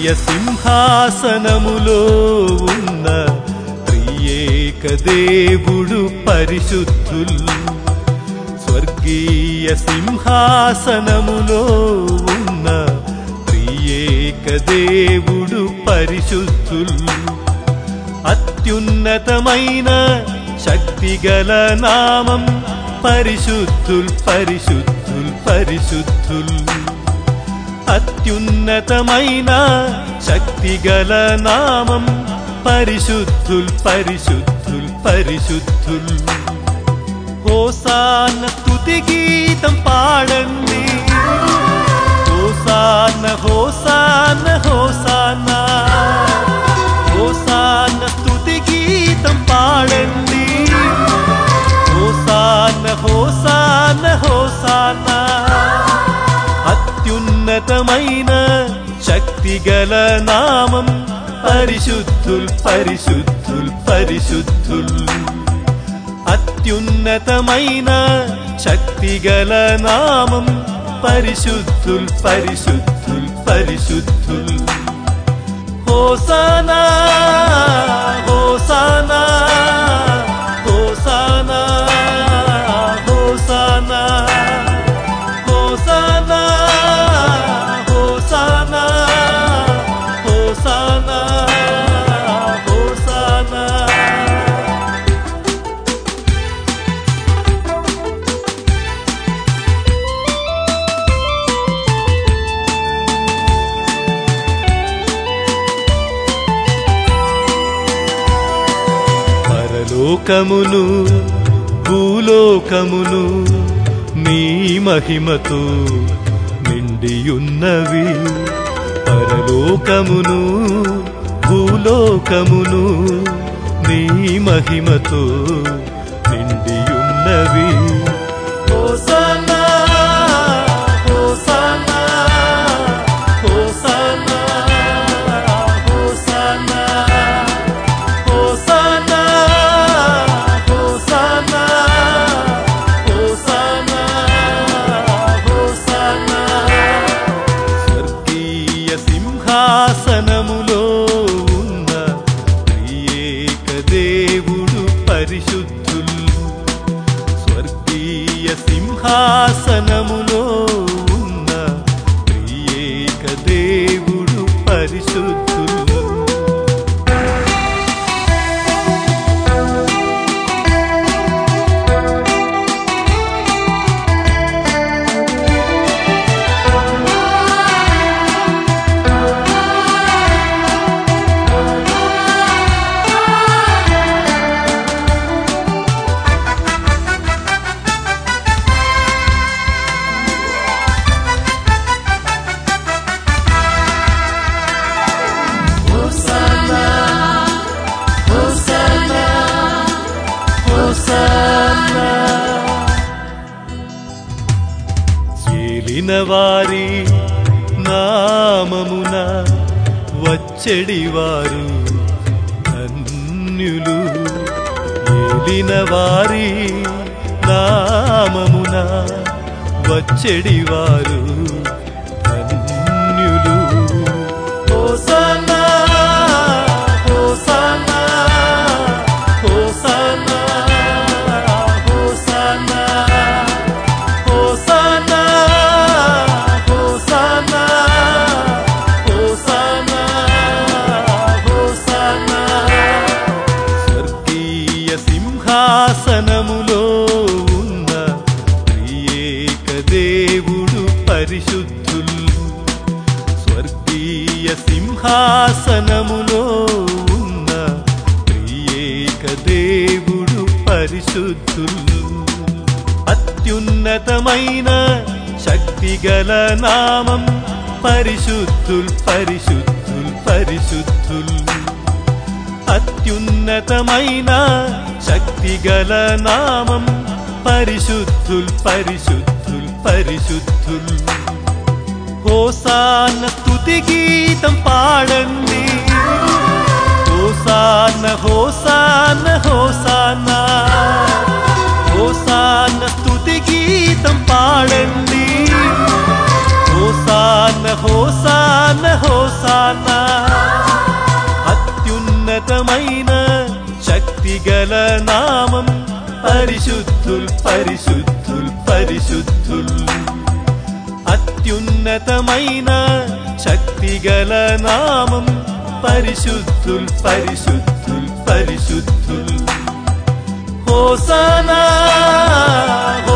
సింహాసనములో ఉన్న త్రియేక దేవుడు పరిశుద్ధుల్ స్వర్గీయ సింహాసనములో ఉన్న త్రియేక దేవుడు పరిశుద్ధుల్ అత్యున్నతమైన శక్తిగల నామం పరిశుద్ధుల్ పరిశుద్ధుల్ పరిశుద్ధుల్ అత్యున్నతమైన శక్తిగల నామం పరిశుద్ధుల్ పరిశుద్ధుల్ పరిశుద్ధుల్ హోసాన్న స్తుతి గీతం పాడండి హోసాన్న హోసాన్న హోసాన్న హోసాన్న స్తుతి గీతం పాడండి హోసాన్న హోసాన్న హోసాన్న అత్యున్నతమైన శక్తిగల నామం పరిశుద్ధుల్ పరిశుద్ధుల్ పరిశుద్ధుల్ అత్యున్నతమైన శక్తిగల నామం పరిశుద్ధుల్ పరిశుద్ధుల్ పరిశుద్ధుల్ హోసానా హోసానా హోసానా హోసానా హోసానా హోసానా హోసానా హోసానా పరలోకమును భూలోకమును నీ మహిమతో నిండియున్నవి పరలోకమును భూలోకమును నీ మహిమతో నిండియున్నవి హోసానా హోసానా హోసానా హోసానా హోసానా హోసానా హోసానా హోసానా స్వర్గీయ సింహాసనములో ఉన్న త్రియేక దేవుడు పరిశుద్ధుల్ స్వర్గీయ సింహాసనములో ఉన్న త్రియేక దేవుడు పరిశుద్ధుల్ ఏలిన వారి నామమున వచ్చెడివారు ధన్యులు ఏలిన వారి నామమున వచ్చెడివారు ధన్యులు హోసానా హోసానా హోసానా హోసానా హోసానా హోసానా హోసానా హోసానా స్వర్గీయ సింహాసనములో ఉన్న త్రియేక దేవుడు పరిశుద్ధుల్ స్వర్గీయ సింహాసనములో ఉన్న త్రియేక దేవుడు పరిశుద్ధుల్ అత్యున్నతమైన శక్తిగల నామం పరిశుద్ధుల్ పరిశుద్ధుల్ పరిశుద్ధుల్ అత్యున్నతమైన శక్తిగల నామం పరిశుద్ధుల్ పరిశుద్ధుల్ పరిశుద్ధుల్ హోసాన్న స్తుతి గీతం పాడండి హోసాన్న హోసాన్న హోసాన్నా హోసాన్న స్తుతి గీతం పాడండి హోసాన్న హోసాన్న హోసాన్నా అత్యున్నతమైన శక్తిగల నామం పరిశుద్ధుల్ పరిశుద్ధుల్ పరిశుద్ధుల్. అత్యున్నతమైన శక్తిగల నామం పరిశుద్ధుల్ పరిశుద్ధుల్ పరిశుద్ధుల్. హోసానా